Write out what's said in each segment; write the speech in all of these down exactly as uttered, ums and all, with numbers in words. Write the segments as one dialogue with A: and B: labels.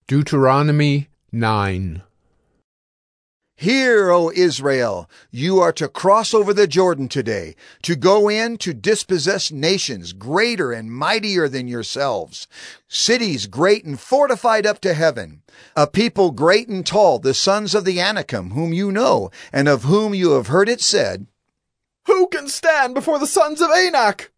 A: Deuteronomy nine.
B: Hear, O Israel, you are to cross over the Jordan today, to go in to dispossess nations greater and mightier than yourselves, cities great and fortified up to heaven, a people great and tall, the sons of the Anakim, whom you know, and of whom you have heard it said,
C: "Who can stand before the sons of Anak?"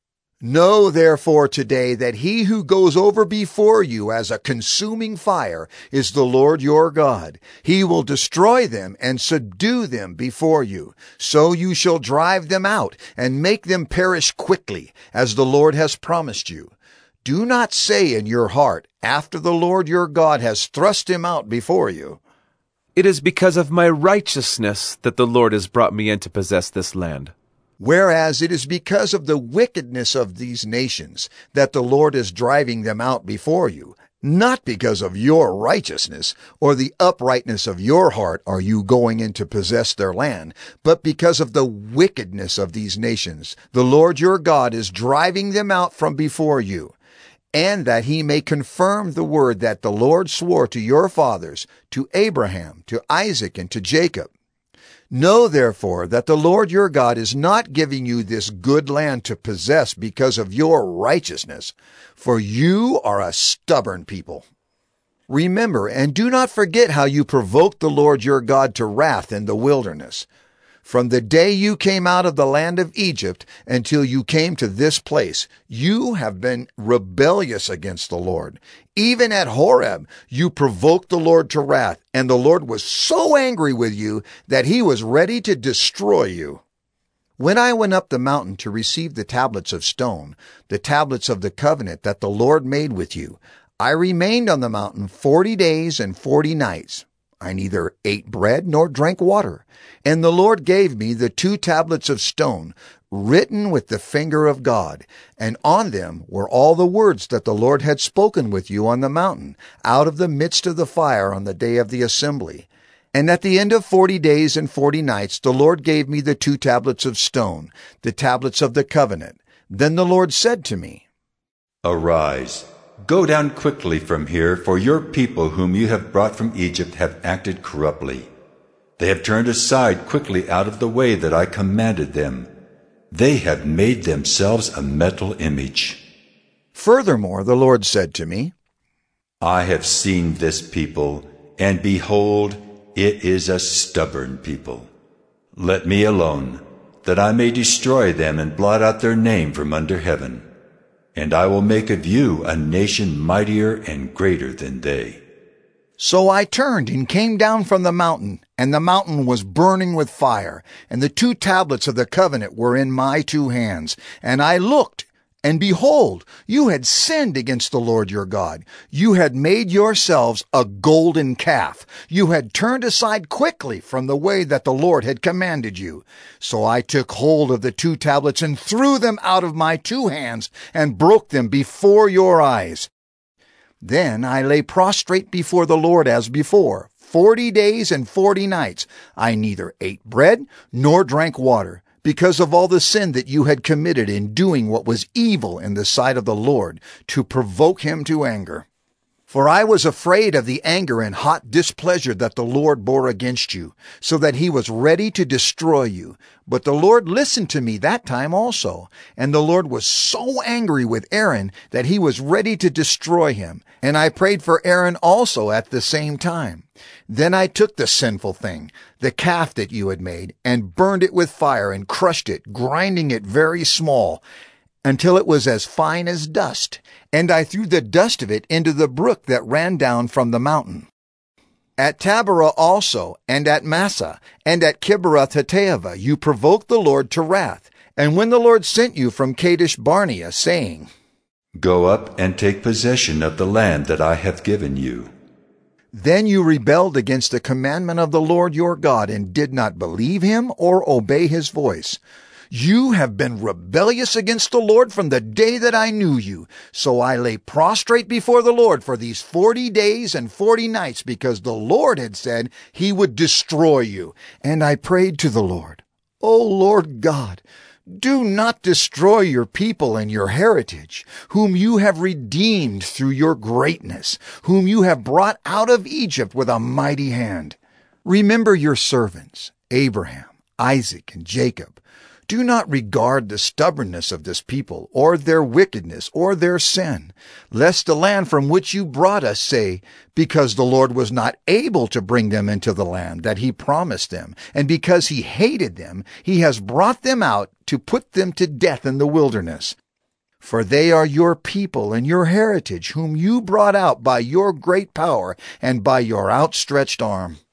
B: Know therefore today that he who goes over before you as a consuming fire is the Lord your God. He will destroy them and subdue them before you. So you shall drive them out and make them perish quickly, as the Lord has promised you. Do not say in your heart, after the Lord your God has thrust him out before you,
D: "It is because of my righteousness that the Lord has brought me in to possess this land."
B: Whereas it is because of the wickedness of these nations that the Lord is driving them out before you, not because of your righteousness or the uprightness of your heart are you going in to possess their land, but because of the wickedness of these nations. The Lord your God is driving them out from before you, and that he may confirm the word that the Lord swore to your fathers, to Abraham, to Isaac, and to Jacob. Know therefore that the Lord your God is not giving you this good land to possess because of your righteousness, for you are a stubborn people. Remember and do not forget how you provoked the Lord your God to wrath in the wilderness. From the day you came out of the land of Egypt until you came to this place, you have been rebellious against the Lord. Even at Horeb, you provoked the Lord to wrath, and the Lord was so angry with you that he was ready to destroy you. When I went up the mountain to receive the tablets of stone, the tablets of the covenant that the Lord made with you, I remained on the mountain forty days and forty nights. I neither ate bread nor drank water. And the Lord gave me the two tablets of stone, written with the finger of God, and on them were all the words that the Lord had spoken with you on the mountain, out of the midst of the fire on the day of the assembly. And at the end of forty days and forty nights the Lord gave me the two tablets of stone, the tablets of the covenant. Then the Lord said to me,
E: "Arise, go down quickly from here, for your people whom you have brought from Egypt have acted corruptly. They have turned aside quickly out of the way that I commanded them. They have made themselves a metal image."
B: Furthermore, the Lord said to me,
E: "I have seen this people, and behold, it is a stubborn people. Let me alone, that I may destroy them and blot out their name from under heaven. And I will make of you a nation mightier and greater than they."
B: So I turned and came down from the mountain, and the mountain was burning with fire, and the two tablets of the covenant were in my two hands. And I looked, and behold, you had sinned against the Lord your God. You had made yourselves a golden calf. You had turned aside quickly from the way that the Lord had commanded you. So I took hold of the two tablets and threw them out of my two hands and broke them before your eyes. Then I lay prostrate before the Lord as before, forty days and forty nights. I neither ate bread nor drank water, because of all the sin that you had committed in doing what was evil in the sight of the Lord, to provoke him to anger. For I was afraid of the anger and hot displeasure that the Lord bore against you, so that he was ready to destroy you. But the Lord listened to me that time also. And the Lord was so angry with Aaron that he was ready to destroy him. And I prayed for Aaron also at the same time. Then I took the sinful thing, the calf that you had made, and burned it with fire and crushed it, grinding it very small, until it was as fine as dust. And I threw the dust of it into the brook that ran down from the mountain. At Taberah also, and at Massah, and at Kibroth-Hattaavah, you provoked the Lord to wrath. And when the Lord sent you from Kadesh Barnea, saying,
E: "Go up and take possession of the land that I have given you,"
B: then you rebelled against the commandment of the Lord your God, and did not believe him or obey his voice. You have been rebellious against the Lord from the day that I knew you. So I lay prostrate before the Lord for these forty days and forty nights, because the Lord had said he would destroy you. And I prayed to the Lord, "O Lord God, Do not destroy your people and your heritage, whom you have redeemed through your greatness, whom you have brought out of Egypt with a mighty hand. Remember your servants, Abraham, Isaac, and Jacob. Do not regard the stubbornness of this people, or their wickedness, or their sin, lest the land from which you brought us say, because the Lord was not able to bring them into the land that he promised them, and because he hated them, he has brought them out to put them to death in the wilderness. For they are your people and your heritage, whom you brought out by your great power and by your outstretched arm.